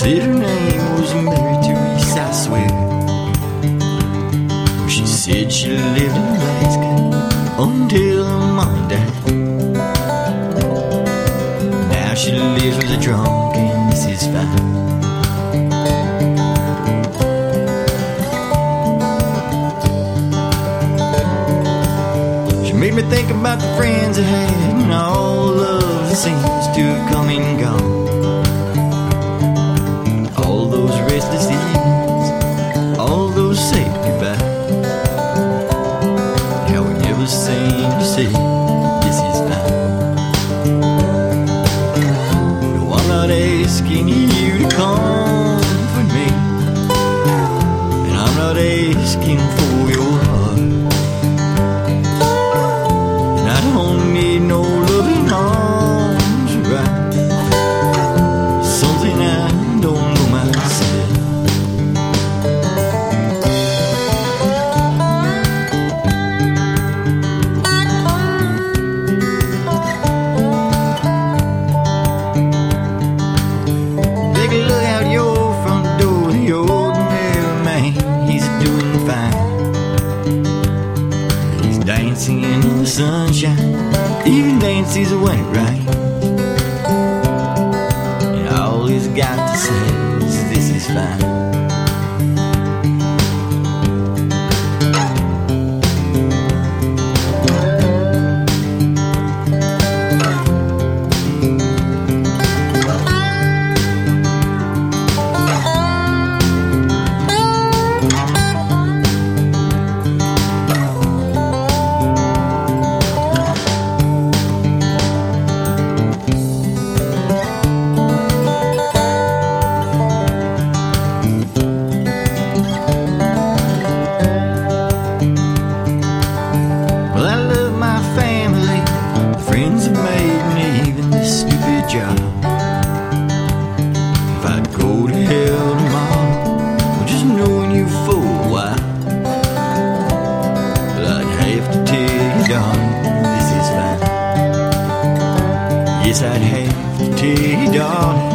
Said her name was Mary Teresa, I swear. She said she lived in Alaska until her mom died. Now she lives with a drunk and this is fine. She made me think about the friends I had and all the love that seems to have come and gone. All those restless evenings, all those sad goodbyes. How we never seem to say this is fine. No, I'm not asking you to comfort me, and I'm not asking for your heart. And I don't need no loving arms around something I don't know myself. Take a look out your front door, the ordinary man, he's doing fine. He's dancing in the sunshine, even dances when it rains. And all he's got to say is this is fine. Well, I love my family, the friends that made me, even this stupid job. If I'd go to hell tomorrow, well, just knowing you for a while, well, I'd have to tell you, darling, this is fine. Yes, I'd have to tell you, darling,